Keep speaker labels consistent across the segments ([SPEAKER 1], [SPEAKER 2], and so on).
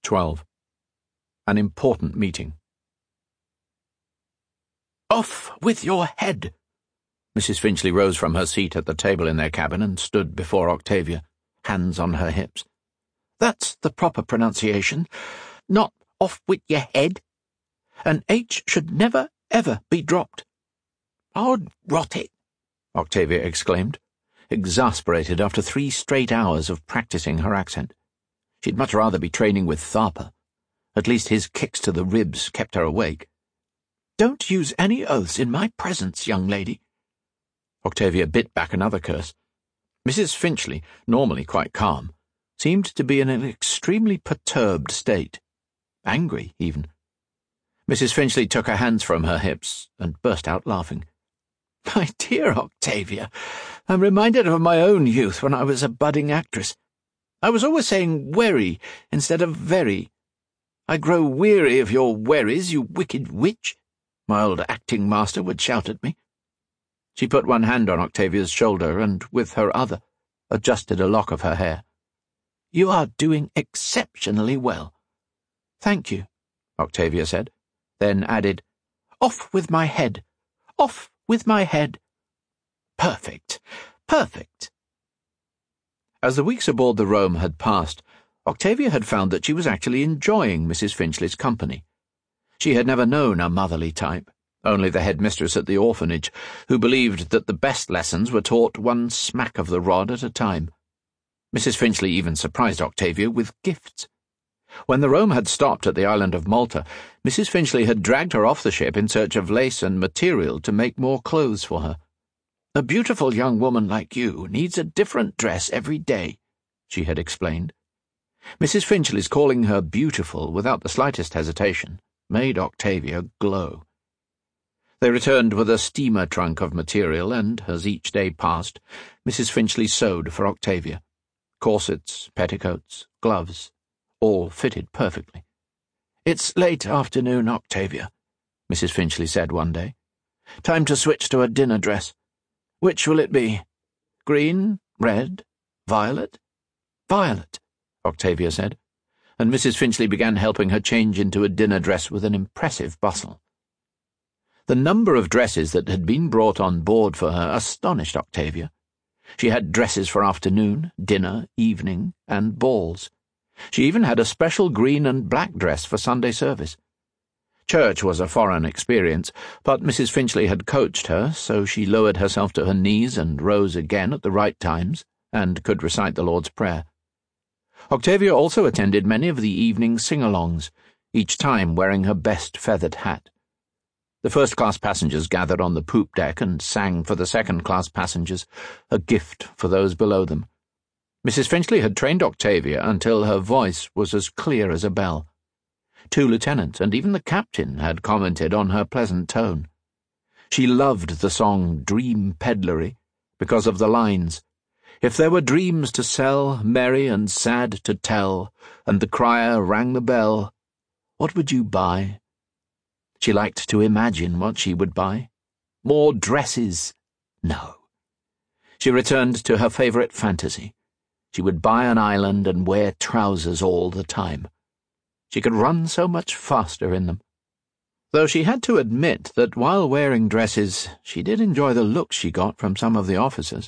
[SPEAKER 1] 12. An important meeting. "Off with your head!" Mrs. Finchley rose from her seat at the table in their cabin and stood before Octavia, hands on her hips. "That's the proper pronunciation, not off with your head. An H should never, ever be dropped." "Oh, rot it!" Octavia exclaimed, exasperated after 3 straight hours of practicing her accent. She'd much rather be training with Tharper. At least his kicks to the ribs kept her awake. "Don't use any oaths in my presence, young lady." Octavia bit back another curse. Mrs. Finchley, normally quite calm, seemed to be in an extremely perturbed state. Angry, even. Mrs. Finchley took her hands from her hips and burst out laughing. "My dear Octavia, I'm reminded of my own youth when I was a budding actress. I was always saying werry instead of very. 'I grow weary of your werries, you wicked witch,' my old acting master would shout at me." She put one hand on Octavia's shoulder and, with her other, adjusted a lock of her hair. "You are doing exceptionally well." "Thank you," Octavia said, then added, "Off with my head! Off with my head!" "Perfect! Perfect!" As the weeks aboard the Rome had passed, Octavia had found that she was actually enjoying Mrs. Finchley's company. She had never known a motherly type, only the headmistress at the orphanage, who believed that the best lessons were taught one smack of the rod at a time. Mrs. Finchley even surprised Octavia with gifts. When the Rome had stopped at the island of Malta, Mrs. Finchley had dragged her off the ship in search of lace and material to make more clothes for her. "A beautiful young woman like you needs a different dress every day," she had explained. Mrs. Finchley's calling her beautiful without the slightest hesitation made Octavia glow. They returned with a steamer trunk of material, and, as each day passed, Mrs. Finchley sewed for Octavia. Corsets, petticoats, gloves, all fitted perfectly. "It's late afternoon, Octavia," Mrs. Finchley said one day. "Time to switch to a dinner dress. Which will it be? Green, red, violet?" "Violet," Octavia said, and Mrs. Finchley began helping her change into a dinner dress with an impressive bustle. The number of dresses that had been brought on board for her astonished Octavia. She had dresses for afternoon, dinner, evening, and balls. She even had a special green and black dress for Sunday service. Church was a foreign experience, but Mrs. Finchley had coached her, so she lowered herself to her knees and rose again at the right times, and could recite the Lord's Prayer. Octavia also attended many of the evening sing-alongs, each time wearing her best feathered hat. The first-class passengers gathered on the poop deck and sang for the second-class passengers, a gift for those below them. Mrs. Finchley had trained Octavia until her voice was as clear as a bell. 2 lieutenants and even the captain had commented on her pleasant tone. She loved the song Dream Peddlery because of the lines, "If there were dreams to sell, merry and sad to tell, and the crier rang the bell, what would you buy?" She liked to imagine what she would buy. More dresses? No. She returned to her favourite fantasy. She would buy an island and wear trousers all the time. She could run so much faster in them. Though she had to admit that while wearing dresses, she did enjoy the looks she got from some of the officers.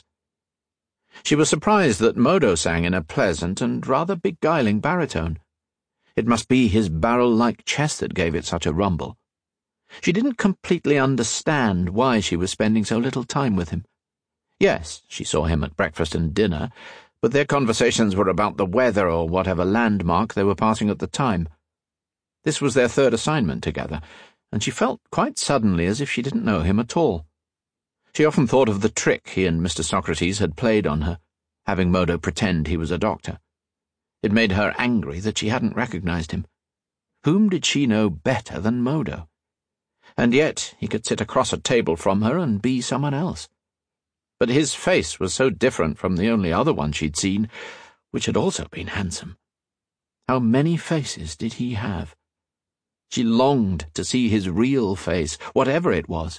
[SPEAKER 1] She was surprised that Modo sang in a pleasant and rather beguiling baritone. It must be his barrel-like chest that gave it such a rumble. She didn't completely understand why she was spending so little time with him. Yes, she saw him at breakfast and dinner, but their conversations were about the weather or whatever landmark they were passing at the time. This was their 3rd assignment together, and she felt quite suddenly as if she didn't know him at all. She often thought of the trick he and Mr. Socrates had played on her, having Modo pretend he was a doctor. It made her angry that she hadn't recognized him. Whom did she know better than Modo? And yet he could sit across a table from her and be someone else. But his face was so different from the only other one she'd seen, which had also been handsome. How many faces did he have? She longed to see his real face, whatever it was.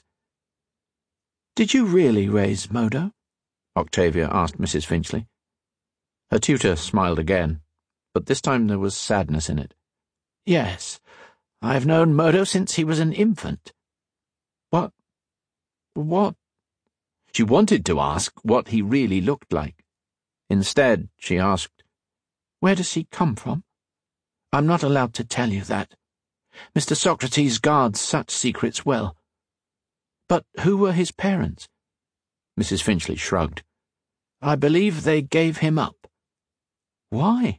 [SPEAKER 1] "Did you really raise Modo?" Octavia asked Mrs. Finchley. Her tutor smiled again, but this time there was sadness in it. Yes, I've known Modo since he was an infant. What? She wanted to ask what he really looked like. Instead, she asked, "Where does he come from?" "I'm not allowed to tell you that. Mr. Socrates guards such secrets well." "But who were his parents?" Mrs. Finchley shrugged. "I believe they gave him up." "Why?"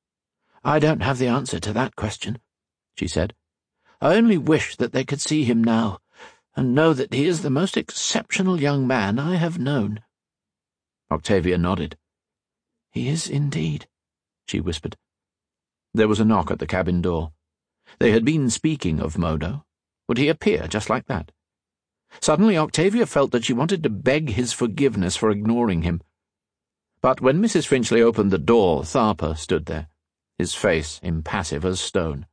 [SPEAKER 1] "I don't have the answer to that question," she said. "I only wish that they could see him now, and know that he is the most exceptional young man I have known." Octavia nodded. "He is indeed," she whispered. There was a knock at the cabin door. They had been speaking of Modo. Would he appear just like that? Suddenly Octavia felt that she wanted to beg his forgiveness for ignoring him. But when Mrs. Finchley opened the door, Tharper stood there, his face impassive as stone.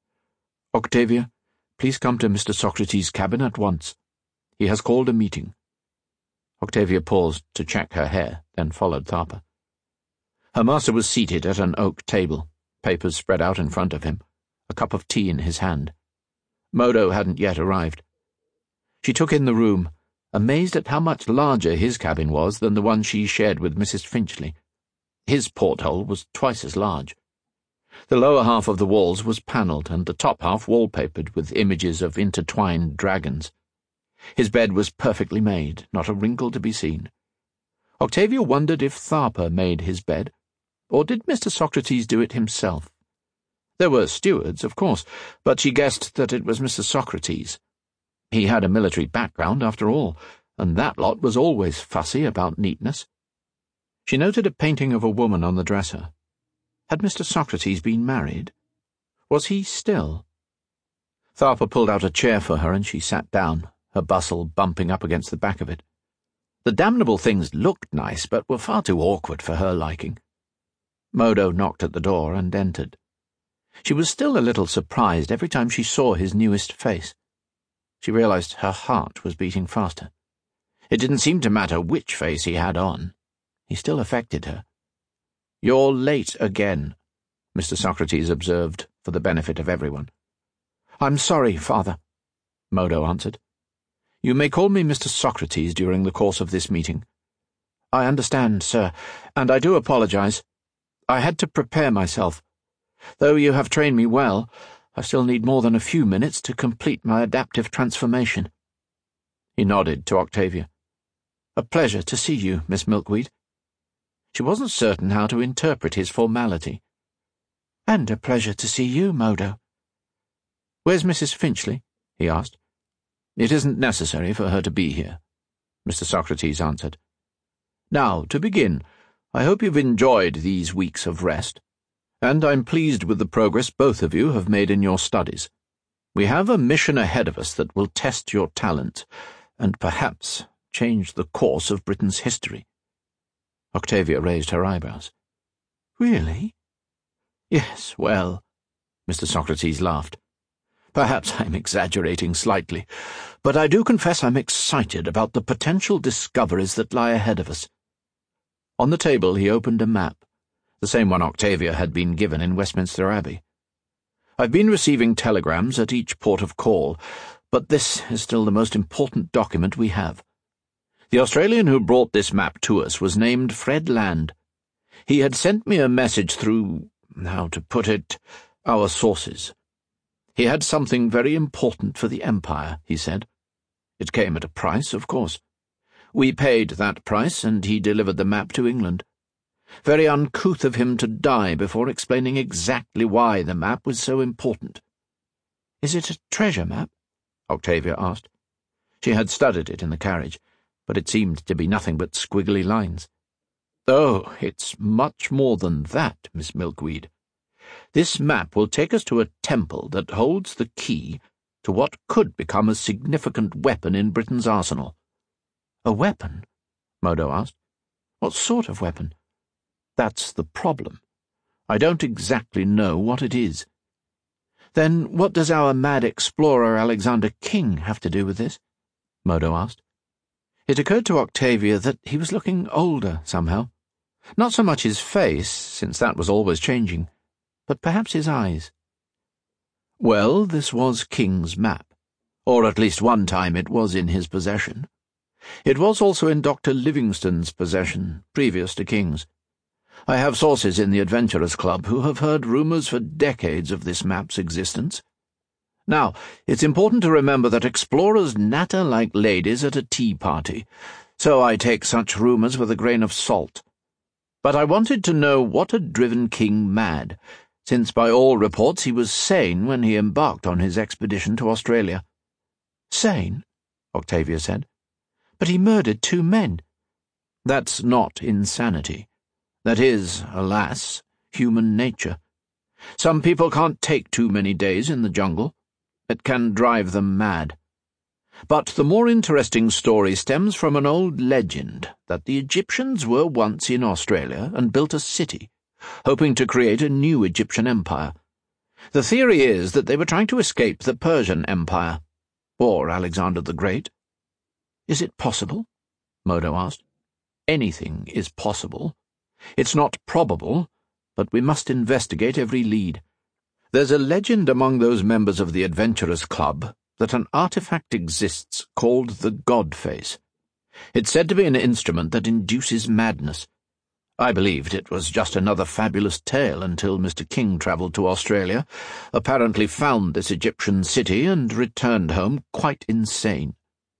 [SPEAKER 1] "Octavia, please come to Mr. Socrates' cabin at once. He has called a meeting." Octavia paused to check her hair, then followed Tharper. Her master was seated at an oak table, papers spread out in front of him, a cup of tea in his hand. Modo hadn't yet arrived. She took in the room, amazed at how much larger his cabin was than the one she shared with Mrs. Finchley. His porthole was twice as large. The lower half of the walls was panelled and the top half wallpapered with images of intertwined dragons. His bed was perfectly made, not a wrinkle to be seen. Octavia wondered if Tharper made his bed, or did Mr. Socrates do it himself? There were stewards, of course, but she guessed that it was Mr. Socrates. He had a military background, after all, and that lot was always fussy about neatness. She noted a painting of a woman on the dresser. Had Mr. Socrates been married? Was he still? Tharper pulled out a chair for her and she sat down, her bustle bumping up against the back of it. The damnable things looked nice, but were far too awkward for her liking. Modo knocked at the door and entered. She was still a little surprised every time she saw his newest face. She realized her heart was beating faster. It didn't seem to matter which face he had on. He still affected her. "You're late again," Mr. Socrates observed, for the benefit of everyone. "I'm sorry, Father," Modo answered. "You may call me Mr. Socrates during the course of this meeting." "I understand, sir, and I do apologize. I had to prepare myself. Though you have trained me well, I still need more than a few minutes to complete my adaptive transformation." He nodded to Octavia. "A pleasure to see you, Miss Milkweed." She wasn't certain how to interpret his formality. "And a pleasure to see you, Modo." "Where's Mrs. Finchley?" he asked. "It isn't necessary for her to be here," Mr. Socrates answered. "Now, to begin, I hope you've enjoyed these weeks of rest, and I'm pleased with the progress both of you have made in your studies. We have a mission ahead of us that will test your talent, and perhaps change the course of Britain's history." Octavia raised her eyebrows. "Really?" "Yes, well," Mr. Socrates laughed. "Perhaps I'm exaggerating slightly, but I do confess I'm excited about the potential discoveries that lie ahead of us." On the table he opened a map, the same one Octavia had been given in Westminster Abbey. "I've been receiving telegrams at each port of call, but this is still the most important document we have. The Australian who brought this map to us was named Fred Land. He had sent me a message through, how to put it, our sources. He had something very important for the Empire, he said. It came at a price, of course. We paid that price, and he delivered the map to England. Very uncouth of him to die before explaining exactly why the map was so important." "Is it a treasure map?" Octavia asked. She had studied it in the carriage, but it seemed to be nothing but squiggly lines. "Oh, it's much more than that, Miss Milkweed. This map will take us to a temple that holds the key to what could become a significant weapon in Britain's arsenal." "A weapon?" Modo asked. "What sort of weapon?" "That's the problem. I don't exactly know what it is." "Then what does our mad explorer Alexander King have to do with this?" Modo asked. It occurred to Octavia that he was looking older somehow. Not so much his face, since that was always changing, but perhaps his eyes. Well, this was King's map, or at least one time it was in his possession. It was also in Dr. Livingstone's possession, previous to King's. I have sources in the Adventurers Club who have heard rumours for decades of this map's existence. Now, it's important to remember that explorers natter like ladies at a tea party, so I take such rumours with a grain of salt. But I wanted to know what had driven King mad, since by all reports he was sane when he embarked on his expedition to Australia. "Sane?" Octavia said. "But he murdered 2 men." "That's not insanity. That is, alas, human nature. Some people can't take too many days in the jungle. It can drive them mad. But the more interesting story stems from an old legend that the Egyptians were once in Australia and built a city, hoping to create a new Egyptian empire. The theory is that they were trying to escape the Persian Empire, or Alexander the Great." "Is it possible?" Modo asked. "Anything is possible. It's not probable, but we must investigate every lead. There's a legend among those members of the Adventurers Club that an artifact exists called the God-Face. It's said to be an instrument that induces madness. I believed it was just another fabulous tale until Mr. King travelled to Australia, apparently found this Egyptian city, and returned home quite insane."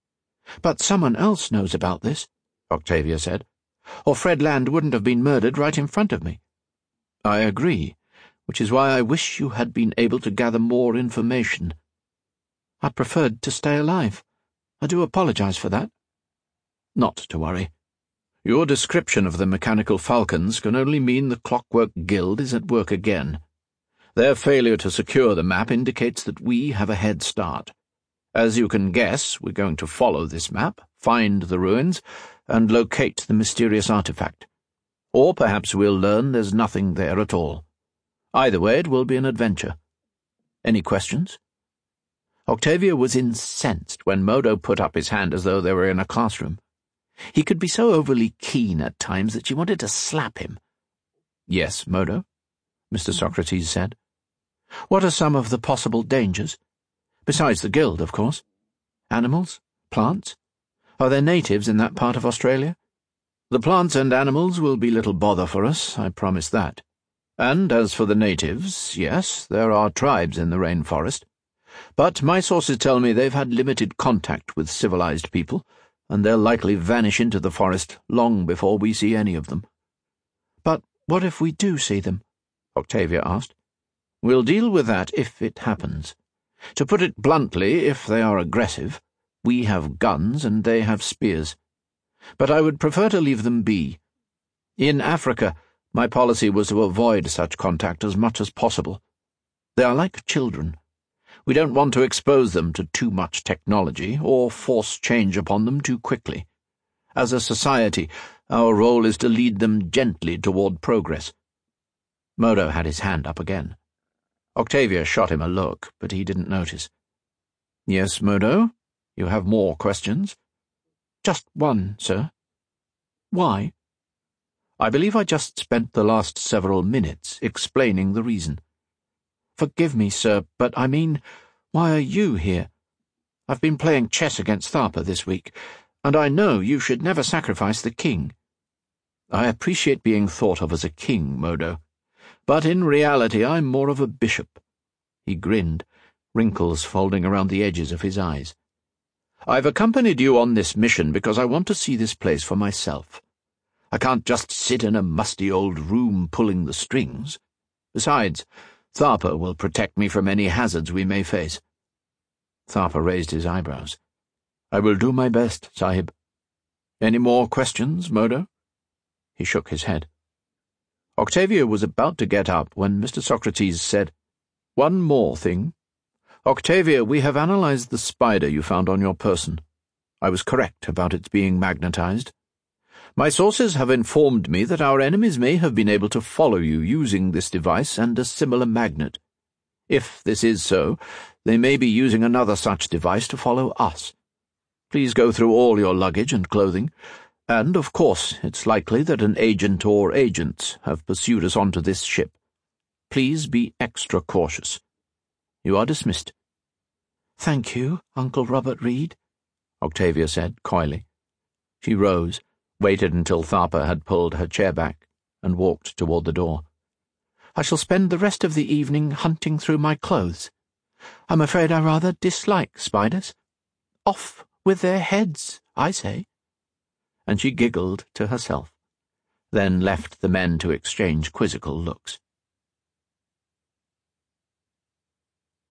[SPEAKER 1] "But someone else knows about this," Octavia said, "or Fred Land wouldn't have been murdered right in front of me." "I agree, which is why I wish you had been able to gather more information." "I preferred to stay alive. I do apologize for that." "Not to worry. Your description of the Mechanical Falcons can only mean the Clockwork Guild is at work again. Their failure to secure the map indicates that we have a head start. As you can guess, we're going to follow this map, find the ruins, and locate the mysterious artifact. Or perhaps we'll learn there's nothing there at all. Either way, it will be an adventure. Any questions?" Octavia was incensed when Modo put up his hand as though they were in a classroom. He could be so overly keen at times that she wanted to slap him. "Yes, Modo," Mr. Socrates said. "What are some of the possible dangers? Besides the guild, of course. Animals? Plants? Are there natives in that part of Australia?" "The plants and animals will be little bother for us, I promise that. And as for the natives, yes, there are tribes in the rainforest. But my sources tell me they've had limited contact with civilized people, and they'll likely vanish into the forest long before we see any of them." "But what if we do see them?" Octavia asked. "We'll deal with that if it happens. To put it bluntly, if they are aggressive, we have guns and they have spears. But I would prefer to leave them be. In Africa, my policy was to avoid such contact as much as possible. They are like children. We don't want to expose them to too much technology or force change upon them too quickly. As a society, our role is to lead them gently toward progress." Modo had his hand up again. Octavia shot him a look, but he didn't notice. "Yes, Modo? You have more questions?" "Just one, sir." "Why?" "I believe I just spent the last several minutes explaining the reason." "Forgive me, sir, but I mean, why are you here? I've been playing chess against Tharpa this week, and I know you should never sacrifice the king." "I appreciate being thought of as a king, Modo, but in reality I'm more of a bishop." He grinned, wrinkles folding around the edges of his eyes. "I've accompanied you on this mission because I want to see this place for myself. I can't just sit in a musty old room pulling the strings. Besides, Tharpa will protect me from any hazards we may face." Tharpa raised his eyebrows. "I will do my best, Sahib. Any more questions, Modo?" He shook his head. Octavia was about to get up when Mr. Socrates said, "One more thing. Octavia, we have analyzed the spider you found on your person. I was correct about its being magnetized. My sources have informed me that our enemies may have been able to follow you using this device and a similar magnet. If this is so, they may be using another such device to follow us. Please go through all your luggage and clothing, and, of course, it's likely that an agent or agents have pursued us onto this ship. Please be extra cautious." You are dismissed."
[SPEAKER 2] "Thank you, Uncle Robert Reed,"
[SPEAKER 1] Octavia said coyly. She rose, waited until Tharpa had pulled her chair back, and walked toward the door.
[SPEAKER 2] "I shall spend the rest of the evening hunting through my clothes. I'm afraid I rather dislike spiders. Off with their heads, I say."
[SPEAKER 1] And she giggled to herself, then left the men to exchange quizzical looks.